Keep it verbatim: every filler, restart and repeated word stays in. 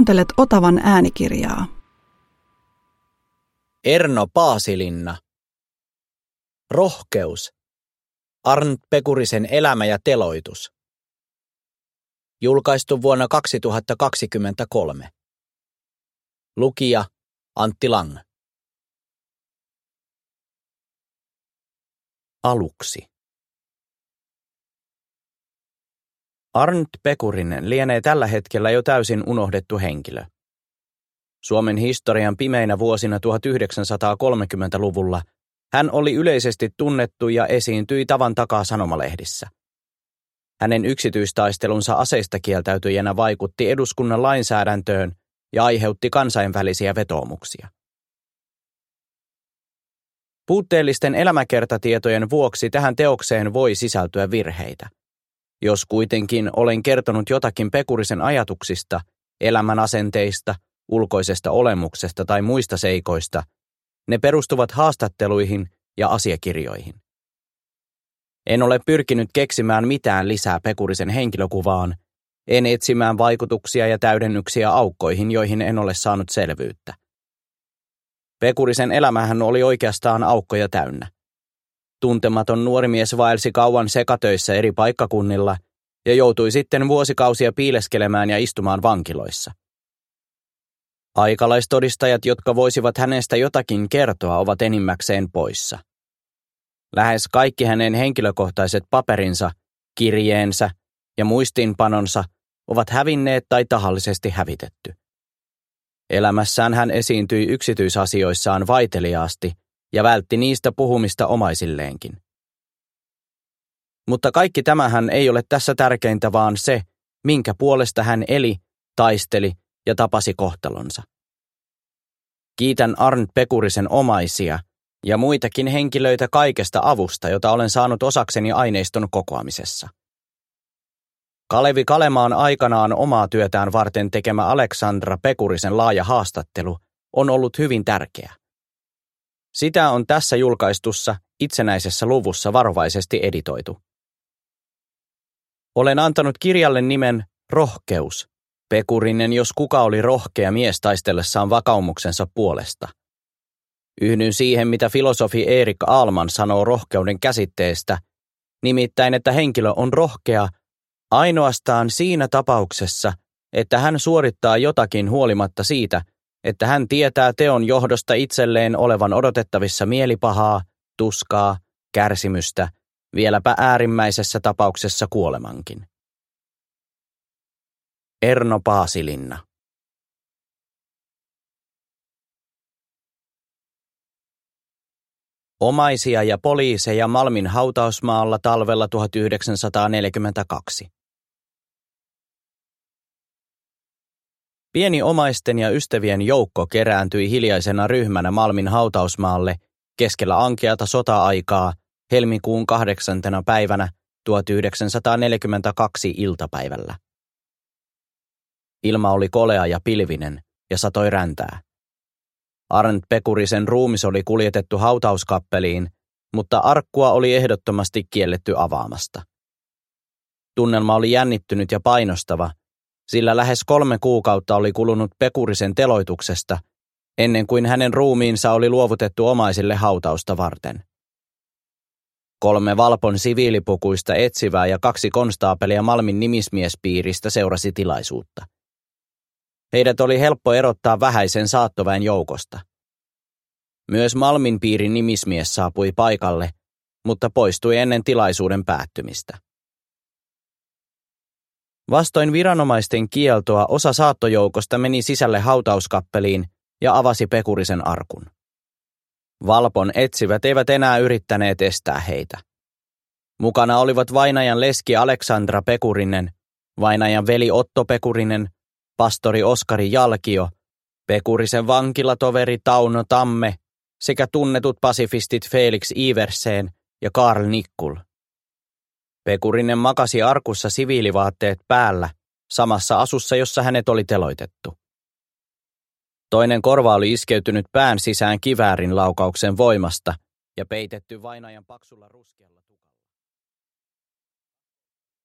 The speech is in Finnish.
Kuuntelet Otavan äänikirjaa. Erno Paasilinna. Rohkeus. Arnt Pekurisen elämä ja teloitus. Julkaistu vuonna kaksituhattakaksikymmentäkolme. Lukija Antti Lang. Aluksi. Arnt Pekurinen lienee tällä hetkellä jo täysin unohdettu henkilö. Suomen historian pimeinä vuosina tuhatyhdeksänsataakolmekymmentäluvulla hän oli yleisesti tunnettu ja esiintyi tavan takaa sanomalehdissä. Hänen yksityistaistelunsa aseista kieltäytyjänä vaikutti eduskunnan lainsäädäntöön ja aiheutti kansainvälisiä vetoomuksia. Puutteellisten elämäkertatietojen vuoksi tähän teokseen voi sisältyä virheitä. Jos kuitenkin olen kertonut jotakin Pekurisen ajatuksista, elämän asenteista, ulkoisesta olemuksesta tai muista seikoista, ne perustuvat haastatteluihin ja asiakirjoihin. En ole pyrkinyt keksimään mitään lisää Pekurisen henkilökuvaan, en etsimään vaikutuksia ja täydennyksiä aukkoihin, joihin en ole saanut selvyyttä. Pekurisen elämähän oli oikeastaan aukkoja täynnä. Tuntematon nuori mies vaelsi kauan sekatöissä eri paikkakunnilla ja joutui sitten vuosikausia piileskelemään ja istumaan vankiloissa. Aikalaistodistajat, jotka voisivat hänestä jotakin kertoa, ovat enimmäkseen poissa. Lähes kaikki hänen henkilökohtaiset paperinsa, kirjeensä ja muistiinpanonsa ovat hävinneet tai tahallisesti hävitetty. Elämässään hän esiintyi yksityisasioissaan vaiteliaasti ja vältti niistä puhumista omaisilleenkin. Mutta kaikki tämähän ei ole tässä tärkeintä, vaan se, minkä puolesta hän eli, taisteli ja tapasi kohtalonsa. Kiitän Arnt Pekurisen omaisia ja muitakin henkilöitä kaikesta avusta, jota olen saanut osakseni aineiston kokoamisessa. Kalevi Kalemaan aikanaan omaa työtään varten tekemä Aleksandra Pekurisen laaja haastattelu on ollut hyvin tärkeä. Sitä on tässä julkaistussa itsenäisessä luvussa varovaisesti editoitu. Olen antanut kirjalle nimen Rohkeus. Pekurinen, jos kuka, oli rohkea mies taistellessaan vakaumuksensa puolesta. Yhdyn siihen, mitä filosofi Erik Aalman sanoo rohkeuden käsitteestä, nimittäin, että henkilö on rohkea ainoastaan siinä tapauksessa, että hän suorittaa jotakin huolimatta siitä, että hän tietää teon johdosta itselleen olevan odotettavissa mielipahaa, tuskaa, kärsimystä, vieläpä äärimmäisessä tapauksessa kuolemankin. Erno Paasilinna. Omaisia ja poliiseja Malmin hautausmaalla talvella tuhatyhdeksänsataaneljäkymmentäkaksi. Pieni omaisten ja ystävien joukko kerääntyi hiljaisena ryhmänä Malmin hautausmaalle keskellä ankeata sota-aikaa helmikuun kahdeksantena päivänä tuhatyhdeksänsataaneljäkymmentäkaksi iltapäivällä. Ilma oli kolea ja pilvinen ja satoi räntää. Arnt Pekurisen ruumis oli kuljetettu hautauskappeliin, mutta arkkua oli ehdottomasti kielletty avaamasta. Tunnelma oli jännittynyt ja painostava, sillä lähes kolme kuukautta oli kulunut Pekurisen teloituksesta, ennen kuin hänen ruumiinsa oli luovutettu omaisille hautausta varten. Kolme Valpon siviilipukuista etsivää ja kaksi konstaapelia Malmin nimismiespiiristä seurasi tilaisuutta. Heidät oli helppo erottaa vähäisen saattoväen joukosta. Myös Malmin piirin nimismies saapui paikalle, mutta poistui ennen tilaisuuden päättymistä. Vastoin viranomaisten kieltoa osa saattojoukosta meni sisälle hautauskappeliin ja avasi Pekurisen arkun. Valpon etsivät eivät enää yrittäneet estää heitä. Mukana olivat vainajan leski Aleksandra Pekurinen, vainajan veli Otto Pekurinen, pastori Oskari Jalkio, Pekurisen vankilatoveri Tauno Tamme sekä tunnetut pasifistit Felix Iversen ja Karl Nikkul. Pekurinen makasi arkussa siviilivaatteet päällä, samassa asussa, jossa hänet oli teloitettu. Toinen korva oli iskeytynyt pään sisään kiväärin laukauksen voimasta ja peitetty vainajan paksulla ruskealla